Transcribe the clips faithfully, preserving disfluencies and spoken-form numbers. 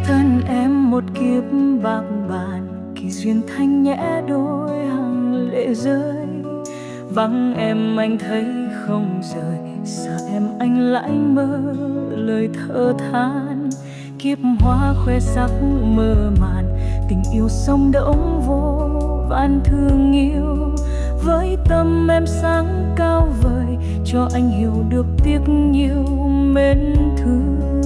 thân em một kiếp bạc bàn, kỳ duyên thanh nhẽ đôi hàng lệ rơi. Vắng em anh thấy không rời, xa em anh lại mơ lời thở than. Kiếp hoa khoe sắc mơ màn, tình yêu sông đẫm vô vạn thương yêu. Với tâm em sáng cao vời, cho anh hiểu được tiếc nhiều mến thương.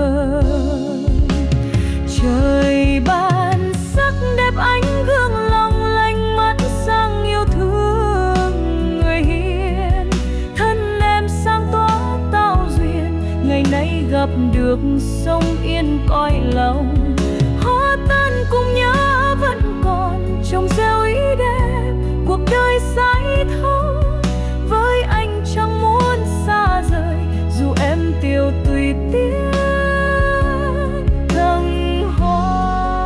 Trời ban sắc đẹp ánh gương long lanh, mắt sang yêu thương người hiền. Thân em sang tỏa tạo duyên, ngày nay gặp được sông yên cõi lòng. Hoa tan cùng nhớ vẫn còn, trong gieo ý đẹp cuộc đời say thấu. Với anh chẳng muốn xa rời, dù em tiêu tùy tiếc thăng hoa.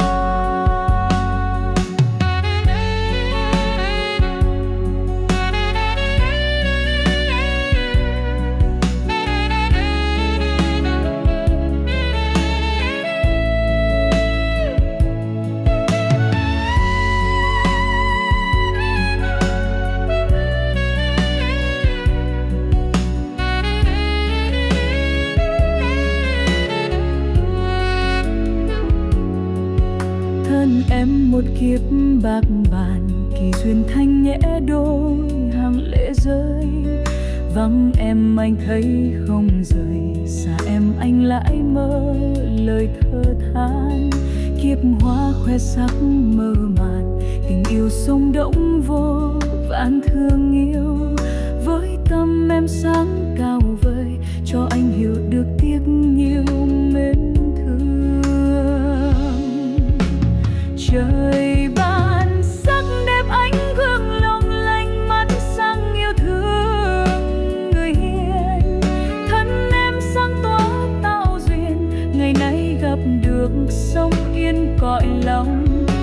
Thân em một kiếp bạc bàn, kỳ duyên thanh nhẽ đôi hàng lệ rơi. Vắng em anh thấy không rời, xa em anh lại mơ lời thở than. Kiếp hoa khoe sắc mơ màn, tình yêu sông đẫm vô vạn thương yêu. Với tâm em sáng cao vời, cho anh hiểu được tiếc nhiều mến thương. Trời ban sắc đẹp ánh gương long lanh, mắt sang yêu thương người hiền. Thân em sang tỏa tạo duyên, ngày nay gặp được sông yên cõi lòng.